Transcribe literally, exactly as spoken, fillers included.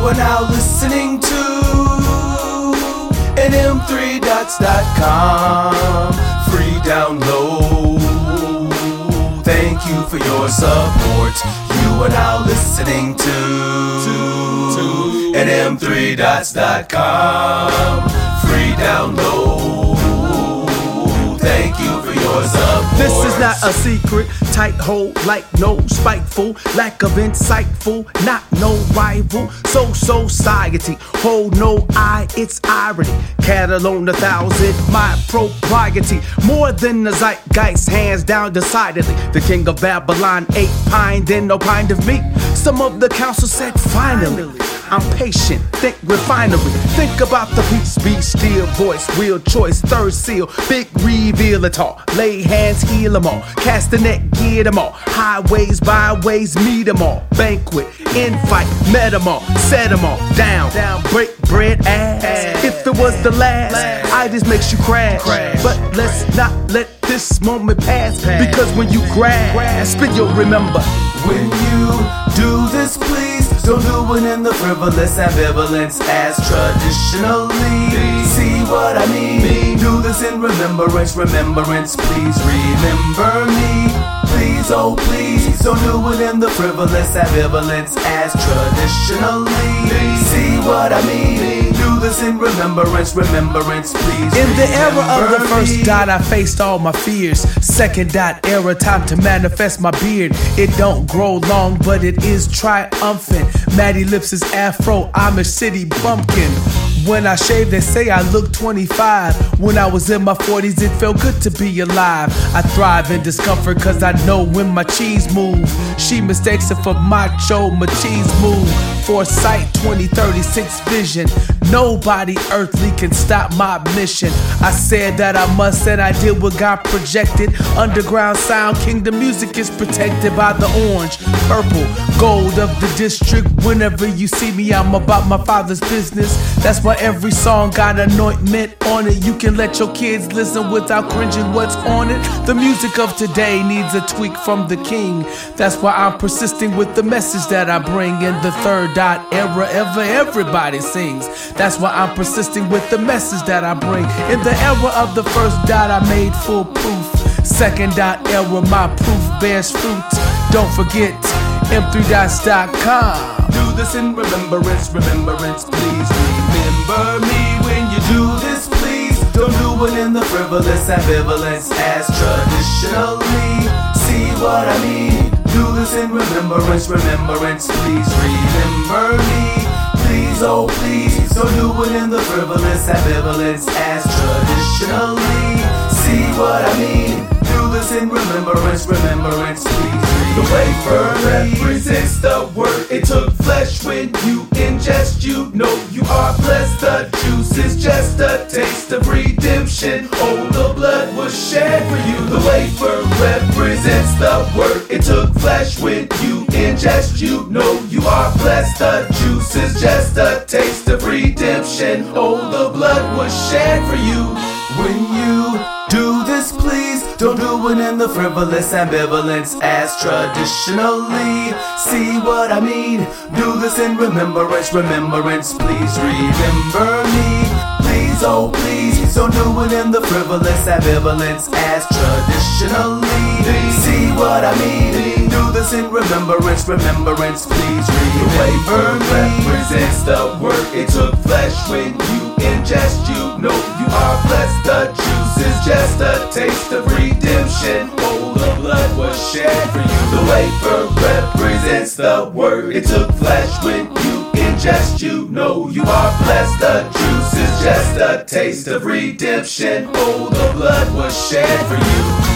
are now listening to N M three dots dot com. Free download. Thank you for your support. You are now listening to, to N M three dots dot com. Free download. Thank you for your support. This is not a secret, tight hold like no spiteful, lack of insightful, not no rival. So society, hold no eye, it's irony. Cattle on a thousand, my propriety. More than a zeitgeist, hands down decidedly. The king of Babylon ate pine, then no kind of meat. Some of the council said finally. I'm patient, think refinery. Think about the beats, be still, voice, real choice, third seal, big reveal it all. Lay hands, heal them all. Cast the net, get them all. Highways, byways, meet them all. Banquet, invite, met them all. Set them all down, down, break bread, ass. If it was the last, I just makes you crash. But let's not let this moment pass. Because when you grasp it, you'll remember. When you do this, please don't do it in the frivolous ambivalence as traditionally. See what I mean? Do this in remembrance, remembrance, please remember me. Please, oh please, don't do it in the frivolous ambivalence as traditionally. See what I mean? Do this in remembrance, remembrance, please. In the era of the first me. dot, I faced all my fears. Second dot era, time to manifest my beard. It don't grow long, but it is triumphant. Maddie Lips is afro, Amish city bumpkin. When I shave, they say I look twenty-five. When I was in my forties, it felt good to be alive. I thrive in discomfort cause I know when my cheese move. She mistakes it for macho, my cheese move. Foresight, twenty thirty-six vision. Nobody earthly can stop my mission. I said that I must and I did what God projected. Underground sound, kingdom music is protected by the orange, purple, gold of the district. Whenever you see me, I'm about my father's business. That's why every song got anointment on it. You can let your kids listen without cringing what's on it. The music of today needs a tweak from the king. That's why I'm persisting with the message that I bring. In the third dot era, ever everybody sings. That's why I'm persisting with the message that I bring. In the era of the first dot, I made full proof. Second dot era, my proof bears fruit. Don't forget M three dots dot com. Do this in remembrance, remembrance, please remember me when you do this, please. Don't do it in the frivolous ambivalence as traditionally. See what I mean? Do this in remembrance, remembrance, please remember me. Please, oh please, don't do it in the frivolous ambivalence as traditionally. See what I mean? Do this in remembrance, remembrance, please. The wafer represents the word. It took flesh when you ingest. You know you are blessed. The juice is just a taste of redemption. Oh, the blood was shed for you. The wafer represents the word. It took flesh when you ingest. You know you are blessed. The juice is just a taste of redemption. Oh, the blood was shed for you. When you do this, please don't do it in the frivolous ambivalence as traditionally. See what I mean? Do this in remembrance, remembrance, please remember me. Please, oh please, don't do it in the frivolous ambivalence as traditionally. See what I mean? Do this in remembrance, remembrance, please remember me. Represents the word. It took flesh when you ingest. You know you are blessed. The juice is just a taste of redemption. Oh, the blood was shed for you. The wafer represents the word. It took flesh when you ingest. You know you are blessed. The juice is just a taste of redemption. Oh, the blood was shed for you.